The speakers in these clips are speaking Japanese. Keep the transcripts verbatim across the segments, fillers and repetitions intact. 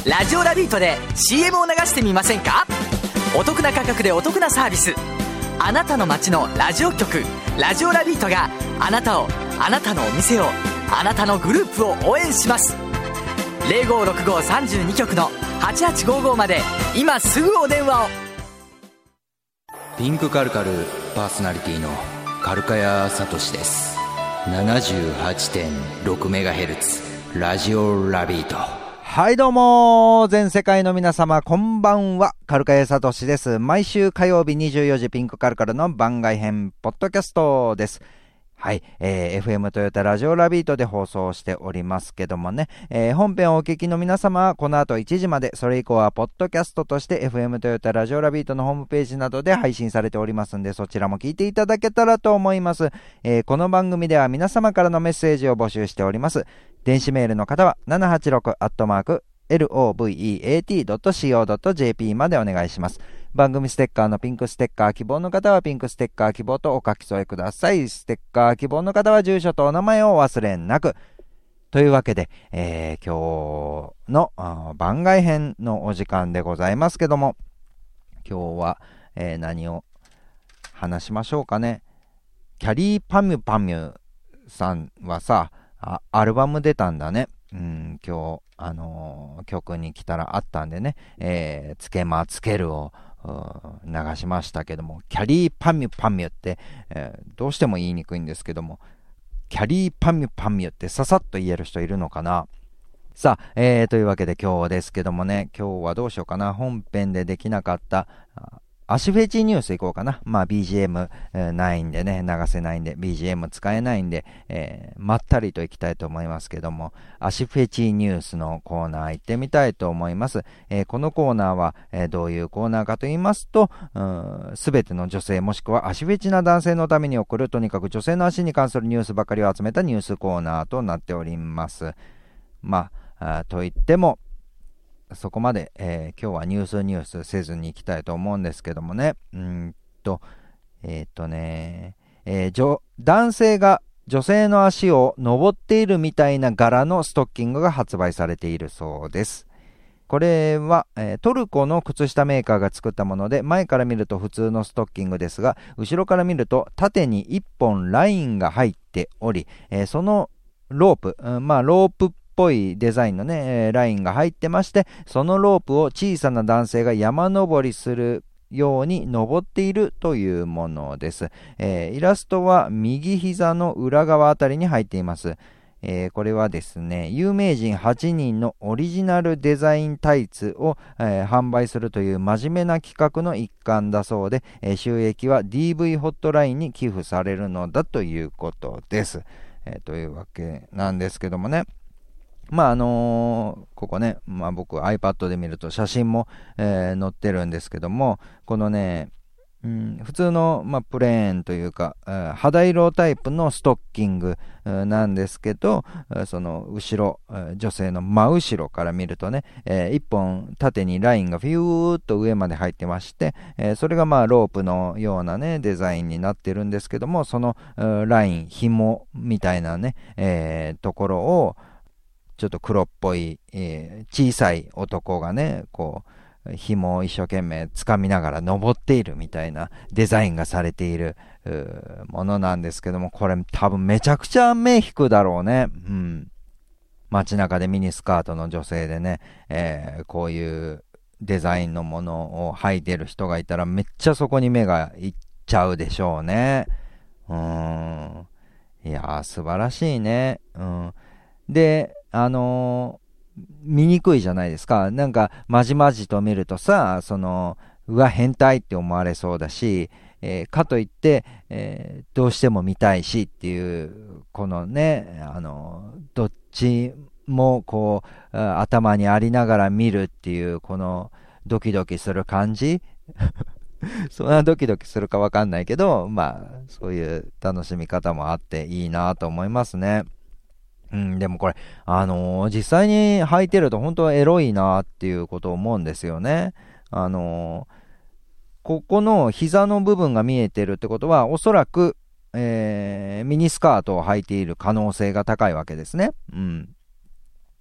ラジオラビートで シーエム を流してみませんか？お得な価格でお得なサービス。あなたの街のラジオ局ラジオラビートがあなたを、あなたのお店を、あなたのグループを応援します。 ゼロごろくごさんにきょくのはちはちごごまで今すぐお電話を。 ピンクカルカルパーソナリティのカルカヤサトシです。 ななじゅうはちてんろくメガヘルツ ラジオラビート。 はいどうも、全世界の皆様こんばんは、カルカヤサトシです。毎週火曜日にじゅうよじピンクカルカルの番外編ポッドキャストです。はい、えー、エフエム トヨタラジオラビートで放送しておりますけどもね、えー、本編をお聞きの皆様はこの後いちじまで、それ以降はポッドキャストとして エフエム トヨタラジオラビートのホームページなどで配信されておりますんで、そちらも聞いていただけたらと思います。えー、この番組では皆様からのメッセージを募集しております。電子メールの方は ななはちろく アットマーク エルオーブイイーエーティードットシーオードットジェーピー までお願いします。番組ステッカーのピンクステッカー希望の方はピンクステッカー希望とお書き添えください。ステッカー希望の方は住所とお名前をお忘れなく。というわけで、えー、今日の番外編のお時間でございますけども、今日は、えー、何を話しましょうかね。キャリーパミュパミュさんはさ、あアルバム出たんだね。うん、今日あのー、曲に来たらあったんでね、えー、つけまつけるを流しましたけども、キャリーパミュパミュって、えー、どうしても言いにくいんですけども、キャリーパミュパミュってささっと言える人いるのかな。さあ、えー、というわけで今日ですけどもね、今日はどうしようかな。本編でできなかった足フェチニュースいこうかな。まあ ビージーエム、えー、ないんでね、流せないんで ビージーエム 使えないんで、えー、まったりといきたいと思いますけども、足フェチニュースのコーナー行ってみたいと思います。えー、このコーナーは、えー、どういうコーナーかと言いますと、すべての女性もしくは足フェチな男性のために送る、とにかく女性の足に関するニュースばかりを集めたニュースコーナーとなっております。まあ、あと言ってもそこまで、えー、今日はニュースニュースせずに行きたいと思うんですけどもね。うーんと、えー、っとね、えー、男性が女性の足を登っているみたいな柄のストッキングが発売されているそうです。これは、えー、トルコの靴下メーカーが作ったもので、前から見ると普通のストッキングですが、後ろから見ると縦にいっぽんラインが入っており、えー、そのロープ、うん、まあロープっぽいデザインのね、ラインが入ってまして、そのロープを小さな男性が山登りするように登っているというものです。えー、イラストは右膝の裏側あたりに入っています。えー、これはですね、有名人はちにんのオリジナルデザインタイツを、えー、販売するという真面目な企画の一環だそうで、えー、収益は ディーブイ ホットラインに寄付されるのだということです。えー、というわけなんですけどもね。まああのー、ここね、まあ僕 iPad で見ると写真も、えー、載ってるんですけども、このね、うん、普通の、まあ、プレーンというか、えー、肌色タイプのストッキング、えー、なんですけど、その後ろ、えー、女性の真後ろから見るとね、えー、一本縦にラインがフィューっと上まで入ってまして、えー、それがまあロープのようなねデザインになってるんですけども、その、えー、ライン紐みたいなね、えー、ところをちょっと黒っぽい、えー、小さい男がね、こう、紐を一生懸命掴みながら登っているみたいなデザインがされているものなんですけども、これ多分めちゃくちゃ目引くだろうね。うん。街中でミニスカートの女性でね、えー、こういうデザインのものを履いてる人がいたらめっちゃそこに目がいっちゃうでしょうね。うーん。いやー、素晴らしいね。うん。で、あのー、見にくいじゃないですか。なんかまじまじと見るとさ、そのうわ変態って思われそうだし、えー、かといって、えー、どうしても見たいしっていうこのね、あのー、どっちもこう頭にありながら見るっていうこのドキドキする感じそんなドキドキするかわかんないけど、まあそういう楽しみ方もあっていいなと思いますね。うん、でもこれ、あのー、実際に履いてると本当はエロいなっていうことを思うんですよね。あのー、ここの膝の部分が見えてるってことは、おそらく、えー、ミニスカートを履いている可能性が高いわけですね。うん。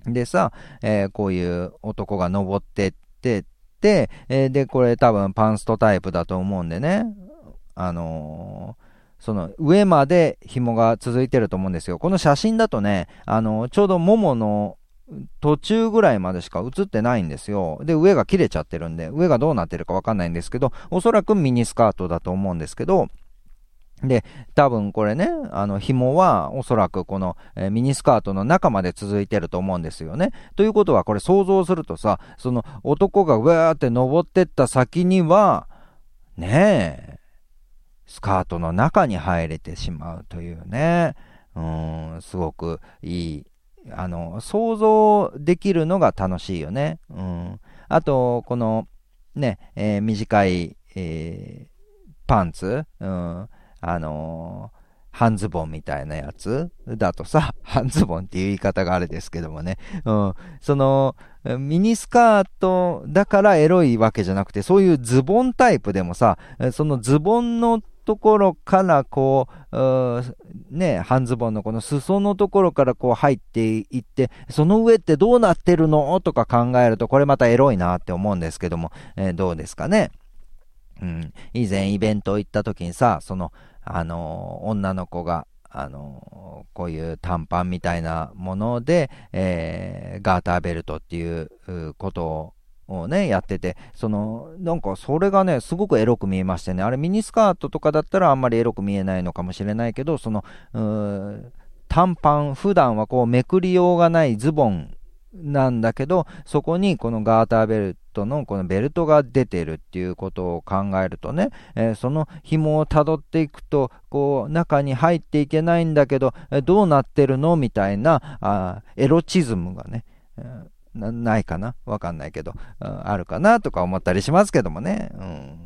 でさ、えー、こういう男が登ってってって、えー、で、これ多分パンストタイプだと思うんでね、あのー、その上まで紐が続いてると思うんですよ。この写真だとね、あのー、ちょうどももの途中ぐらいまでしか映ってないんですよ。で、上が切れちゃってるんで、上がどうなってるかわかんないんですけど、おそらくミニスカートだと思うんですけど、で、多分これね、あの、紐はおそらくこの、えー、ミニスカートの中まで続いてると思うんですよね。ということはこれ想像するとさ、その男がうわーって登ってった先には、ねえ、スカートの中に入れてしまうというね、うーん、すごくいい、あの、想像できるのが楽しいよね。うん。あと、この、ね、えー、短い、えー、パンツ、うん。あのー、半ズボンみたいなやつだとさ、半ズボンっていう言い方があれですけどもね、うん、その、ミニスカートだからエロいわけじゃなくて、そういうズボンタイプでもさ、そのズボンのところからこう、うね、半ズボンのこの裾のところからこう入っていって、その上ってどうなってるのとか考えると、これまたエロいなって思うんですけども、えー、どうですかね。うん、以前イベント行った時にさ、その、あのー、女の子が、あのー、こういう短パンみたいなもので、えー、ガーターベルトっていうことをね、やってて、その、なんかそれがね、すごくエロく見えましてね、あれミニスカートとかだったらあんまりエロく見えないのかもしれないけど、その、うー短パン、普段はこうめくりようがないズボンなんだけど、そこにこのガーターベルトのこのベルトが出てるっていうことを考えるとね、えー、その紐をたどっていくと、こう中に入っていけないんだけど、えー、どうなってるのみたいなあエロチズムがね、えーな, ないかなわかんないけど、あるかなとか思ったりしますけどもね。うん、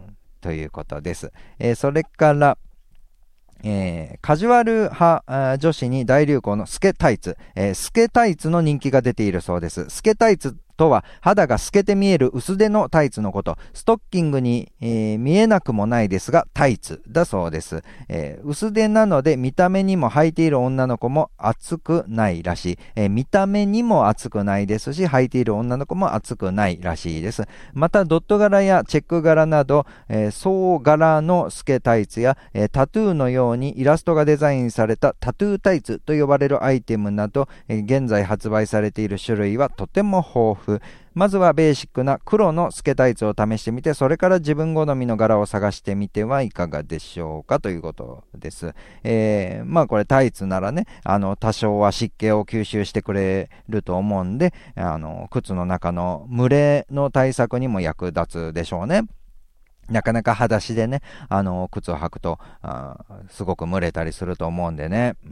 ということです。えー、それから、えー、カジュアル派女子に大流行のスケタイツ、えー、スケタイツの人気が出ているそうです。スケタイツとは肌が透けて見える薄手のタイツのこと。ストッキングに、えー、見えなくもないですがタイツだそうです、えー、薄手なので見た目にも履いている女の子も厚くないらしい、えー、見た目にも厚くないですし履いている女の子も厚くないらしいです。またドット柄やチェック柄など、えー、総柄のスケタイツや、えー、タトゥーのようにイラストがデザインされたタトゥータイツと呼ばれるアイテムなど、えー、現在発売されている種類はとても豊富。まずはベーシックな黒のスケタイツを試してみて、それから自分好みの柄を探してみてはいかがでしょうかということです。えー、まあこれタイツならね、あの多少は湿気を吸収してくれると思うんで、あの靴の中の蒸れの対策にも役立つでしょうね。なかなか裸足でね、あの、靴を履くと、あすごく蒸れたりすると思うんでね。うん。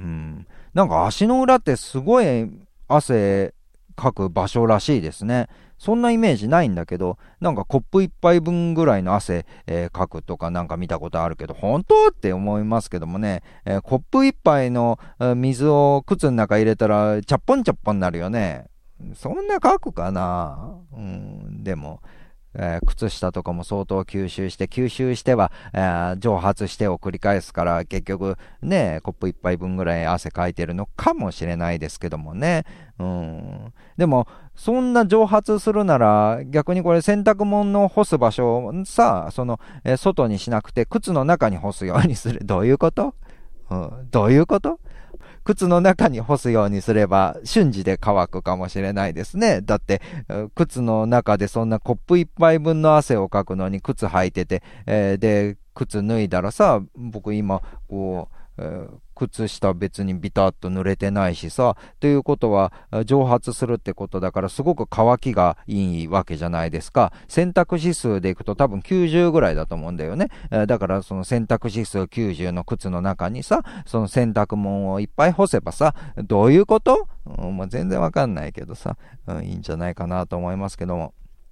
なんか足の裏ってすごい汗かく場所らしいですね。そんなイメージないんだけど、なんかコップ一杯分ぐらいの汗、えー、かくとかなんか見たことあるけど、本当って思いますけどもね、えー、コップ一杯の水を靴の中入れたら、チャッポンチャッポンになるよね。そんなかくかな。うん、でも、えー、靴下とかも相当吸収して、吸収しては、えー、蒸発してを繰り返すから、結局ね、コップ一杯分ぐらい汗かいてるのかもしれないですけどもね。うん。でも、そんな蒸発するなら、逆にこれ洗濯物の干す場所をさ、その、えー、外にしなくて、靴の中に干すようにする。どういうこと？うん、どういうこと？靴の中に干すようにすれば瞬時で乾くかもしれないですね。だって靴の中でそんなコップ一杯分の汗をかくのに靴履いてて、えー、で靴脱いだらさ、僕今こう、えー、靴下別にビタッと濡れてないしさ、ということは蒸発するってことだからすごく乾きがいいわけじゃないですか。洗濯指数でいくと多分きゅうじゅうぐらいだと思うんだよね。えー、だからその洗濯指数きゅうじゅうの靴の中にさ、その洗濯物をいっぱい干せばさ、どういうこと？うん、まあ、全然わかんないけどさ、うん、いいんじゃないかなと思いますけども。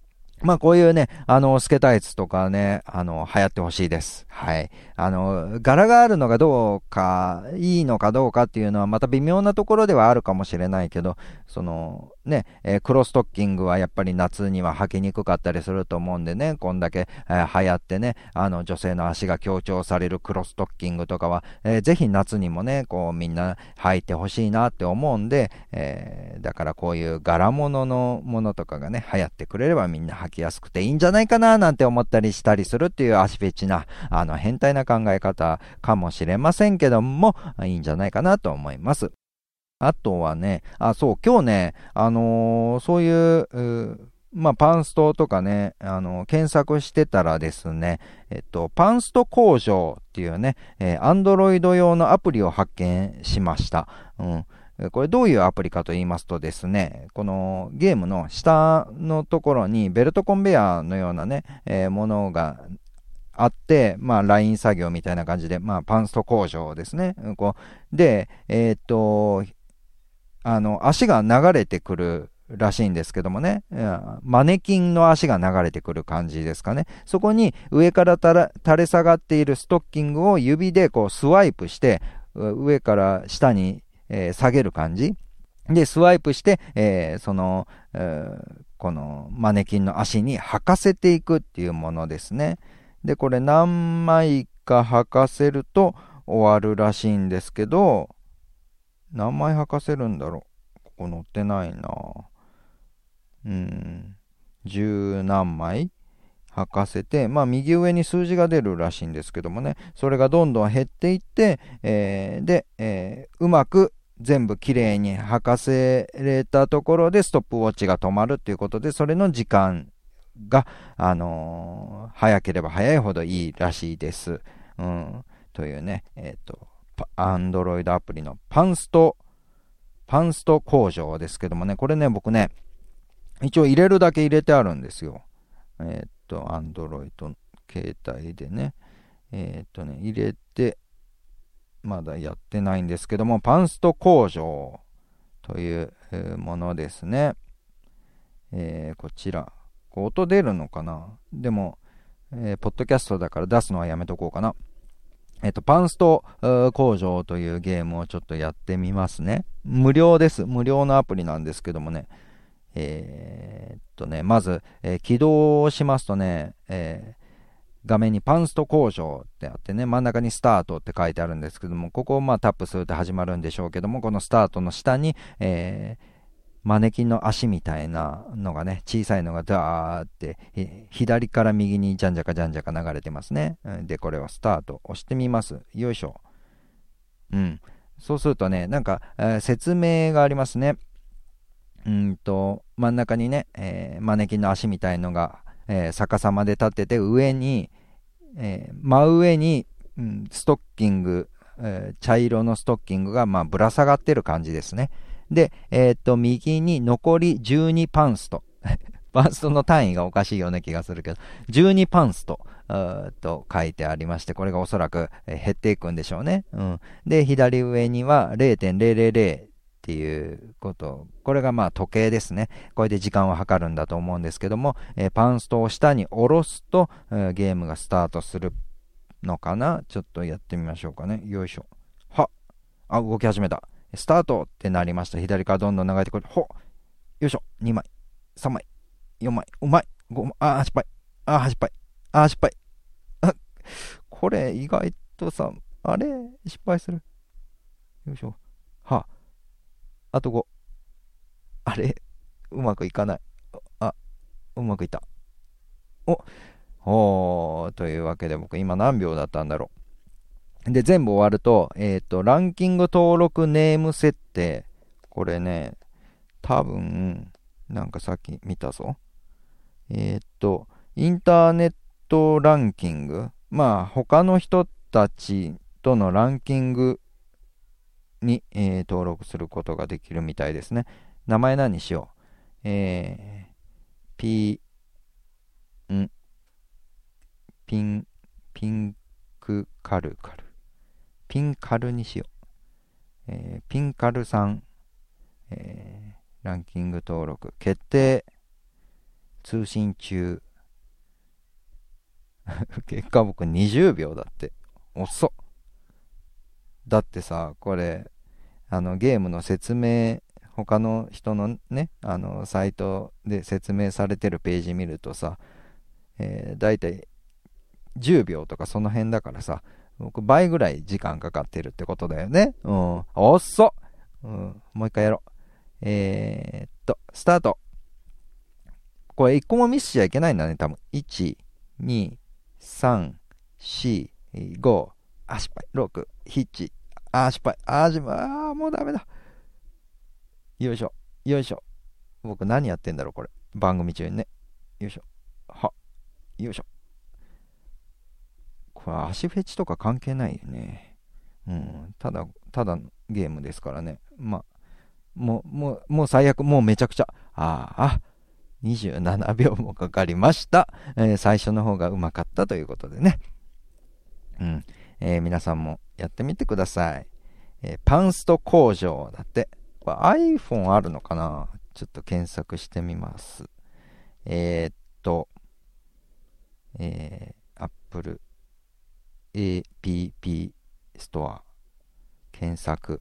まあこういうね、あの、透けタイツとかね、あの、流行ってほしいです。はい。あの、柄があるのがどうか、いいのかどうかっていうのはまた微妙なところではあるかもしれないけど、その、ね、えークロストッキングはやっぱり夏には履きにくかったりすると思うんでね、こんだけ、えー流行ってね、あの、女性の足が強調されるクロストッキングとかは、えーぜひ夏にもね、こうみんな履いてほしいなって思うんで、えーだからこういう柄物のものとかがね、流行ってくれればみんな履きやすくていいんじゃないかななんて思ったりしたりするっていう足フェチな、あの、変態な考え方かもしれませんけども、いいんじゃないかなと思います。あとはね、あ、そう、今日ね、あのーそういう、うまあ、パンストとかね、あのー検索してたらですね、えっと、パンスト工場っていうね、えー、Android 用のアプリを発見しました。うん。これどういうアプリかと言いますとですね、このゲームの下のところにベルトコンベヤーのようなね、えーものがあって、まあ、ライン作業みたいな感じで、まあ、パンスト工場ですね。うんこうで、えーっと、あの、足が流れてくるらしいんですけどもね、いやマネキンの足が流れてくる感じですかね。そこに上からたら垂れ下がっているストッキングを指でこうスワイプして、う上から下に、えー下げる感じ。で、スワイプして、えーその、えーこのマネキンの足に履かせていくっていうものですね。で、これ何枚か履かせると終わるらしいんですけど、何枚履かせるんだろう。ここ載ってないな。うん。十何枚履かせて、まあ右上に数字が出るらしいんですけどもね、それがどんどん減っていって、えーで、えーうまく全部きれいに履かせれたところでストップウォッチが止まるっていうことで、それの時間が、あのー早ければ早いほどいいらしいです。うん。というね、えっ、と、アンドロイドアプリのパンスト、パンスト工場ですけどもね、これね、僕ね、一応入れるだけ入れてあるんですよ。えっ、と、アンドロイド携帯でね、えっ、とね、入れて、まだやってないんですけども、パンスト工場というえーものですね。えーこちら。こう音出るのかな。でも、えーポッドキャストだから出すのはやめとこうかな。えっと、パンストうー工場というゲームをちょっとやってみますね。無料です。無料のアプリなんですけどもね。えーっとね、まず、えー起動しますとね、えー画面にパンスト工場ってあってね、真ん中にスタートって書いてあるんですけども、ここをまあタップすると始まるんでしょうけども、このスタートの下に、えーマネキンの足みたいなのがね、小さいのがダーって、え左から右にじゃんじゃかじゃんじゃか流れてますね。うんで、これをスタート押してみます。よいしょ。うん。そうするとね、なんか、えー説明がありますね。うんと、真ん中にね、えーマネキンの足みたいのが、えー逆さまで立ってて、上に、えー真上に、うん、ストッキング、えー茶色のストッキングが、まあ、ぶら下がってる感じですね。で、えーっと、右に残りじゅうにパンスト。パンストの単位がおかしいような気がするけど、じゅうにパンスト、うーっと書いてありまして、これがおそらくえー減っていくんでしょうね。うん。で、左上には れいてんぜろぜろぜろ っていうこと。これがまあ時計ですね。これで時間を計るんだと思うんですけども、えーパンストを下に下ろすと、えーゲームがスタートするのかな。ちょっとやってみましょうかね。よいしょ。はあ、動き始めた。スタートってなりました。左からどんどん流れてくる。ほよいしょ。にまい、さんまい、よんまい、うまい、ごまい、あー、失敗。あー、失敗。あー、失敗。あ、これ意外とさ、あれ失敗する。よいしょ。はあとご。あれうまくいかない。あ、うまくいった。お、おー、というわけで僕今何秒だったんだろう。で、全部終わると、えっと、ランキング登録ネーム設定。これね、多分、なんかさっき見たぞ。えっと、インターネットランキング。まあ、他の人たちとのランキングに、えー登録することができるみたいですね。名前何にしよう。えー、ピんピン、ピンクカルカル。ピンカルにしよう。えーピンカルさん、えーランキング登録決定。 通信中。結果僕にじゅうびょうだって。遅っ。だってさ、これ、あの、ゲームの説明、他の人のね、あの、サイトで説明されてるページ見るとさ、えー、だいたいじゅうびょうとかその辺だからさ、僕倍ぐらい時間かかってるってことだよね。うん。遅っ。うん。もう一回やろう。えー、っと、スタート。これ一個もミスしちゃいけないんだね、多分。いち、に、さん、し、ご、あ、失敗。ろく、なな、あ、失敗。あ、失敗。あ、もうダメだ。よいしょ。よいしょ。僕何やってんだろう、これ。番組中にね。よいしょ。は。よいしょ。これ足フェチとか関係ないよね。うん。ただ、ただのゲームですからね。まあ、もう、もう、もう最悪。もうめちゃくちゃ。ああ、にじゅうななびょうもかかりました。えー、最初の方がうまかったということでね。うん。えー、皆さんもやってみてください。えー、パンスト工場だって。これ iPhone あるのかな？ちょっと検索してみます。えー、っと、えー、Apple エーピーピー ストア検索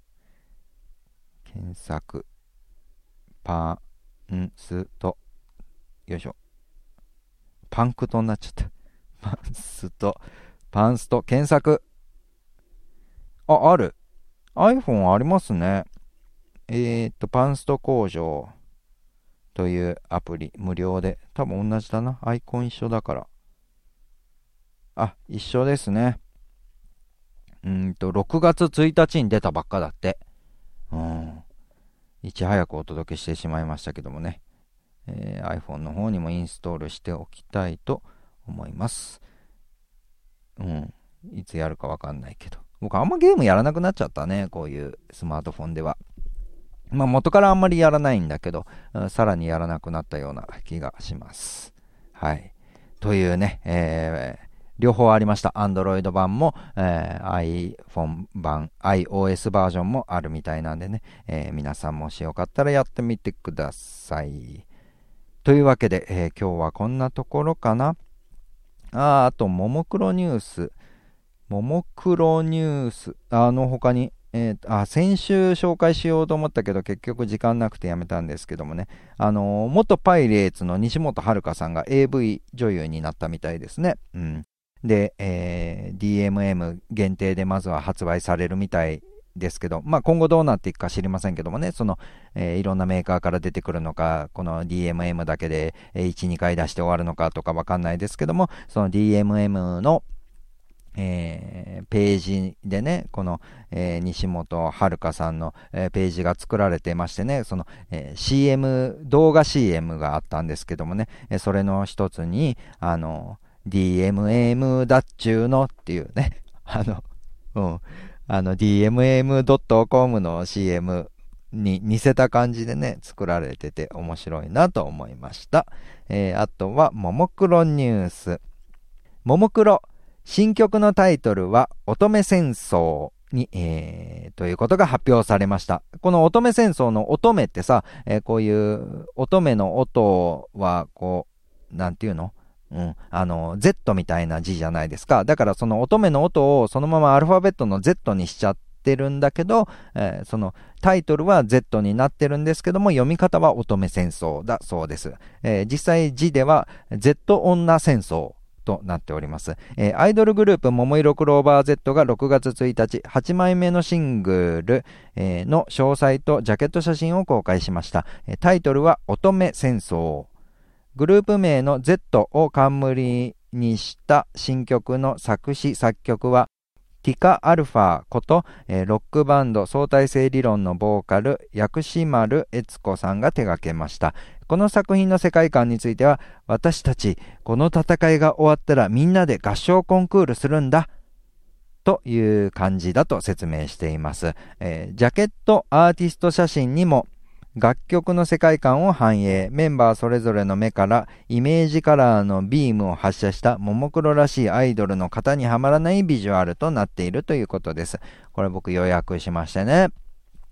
検索パンストよいしょパンクトになっちゃったパンストパンスト検索あ、ある iPhone ありますね。えー、っとパンスト工場というアプリ無料で多分同じだな。アイコン一緒だからあ、一緒ですね。うんと、ろくがつついたちに出たばっかだって。うん。いち早くお届けしてしまいましたけどもね。えー、iPhone の方にもインストールしておきたいと思います。うん。いつやるかわかんないけど。僕あんまゲームやらなくなっちゃったね。こういうスマートフォンでは。まあ元からあんまりやらないんだけど、さらにやらなくなったような気がします。はい。というね、えー、両方ありました。Android 版も、えー、iPhone 版、iOS バージョンもあるみたいなんでね、えー、皆さんもしよかったらやってみてください。というわけで、えー、今日はこんなところかな。あ, あと、ももクロニュース。ももクロニュース。あの他に、えー、あ先週紹介しようと思ったけど結局時間なくてやめたんですけどもね、あのー、元パイレーツの西本遥さんが エーブイ 女優になったみたいですね。うん、で、えー、ディーエムエム 限定でまずは発売されるみたいですけど、まあ、今後どうなっていくか知りませんけどもね、その、えー、いろんなメーカーから出てくるのか、この ディーエムエム だけでいち、にかい出して終わるのかとかわかんないですけども、その ディーエムエム のえー、ページでね、この、えー、西本遥さんの、えー、ページが作られてましてね、その、えー、シーエム、動画 シーエム があったんですけどもね、えー、それの一つに、あの、ディーエムエム だっちゅうのっていうね、あの、うん、あの ディーエムエムドットコム の シーエム に似せた感じでね、作られてて面白いなと思いました。えー、あとは、ももクロニュース。ももクロ。新曲のタイトルは乙女戦争に、えー、ということが発表されました。この乙女戦争の乙女ってさ、えー、こういう乙女の音はこう、なんていうの？うん、あの Z みたいな字じゃないですか。だからその乙女の音をそのままアルファベットの Z にしちゃってるんだけど、えー、そのタイトルは Z になってるんですけども、読み方は乙女戦争だそうです。えー、実際字では Z 女戦争となっております。えー、アイドルグループももいろクローバー Z がろくがつついたち、はちまいめのシングル、えー、の詳細とジャケット写真を公開しました。えー、タイトルは乙女戦争。グループ名の Z を冠にした新曲の作詞作曲はティカ・アルファこと、えー、ロックバンド相対性理論のボーカル薬師丸悦子さんが手掛けました。この作品の世界観については、私たちこの戦いが終わったらみんなで合唱コンクールするんだという感じだと説明しています。えー、ジャケットアーティスト写真にも楽曲の世界観を反映、メンバーそれぞれの目からイメージカラーのビームを発射したももクロらしいアイドルの型にはまらないビジュアルとなっているということです。これ僕予約しましてね、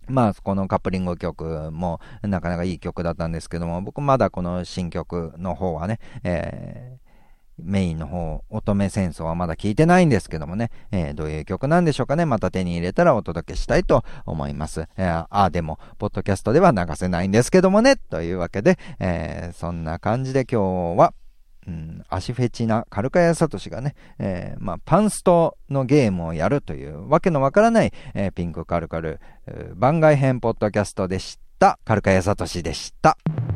まあ、このカップリング曲もなかなかいい曲だったんですけども、僕まだこの新曲の方はね、えー、メインの方、乙女戦争はまだ聞いてないんですけどもね、えー、どういう曲なんでしょうかね。また手に入れたらお届けしたいと思います。えー、あ、でも、ポッドキャストでは流せないんですけどもね、というわけで、えー、そんな感じで今日は、うん、足フェチなカルカヤサトシがね、えー、まあ、パンストのゲームをやるというわけのわからない、えー、ピンクカルカル番外編ポッドキャストでした。カルカヤサトシでした。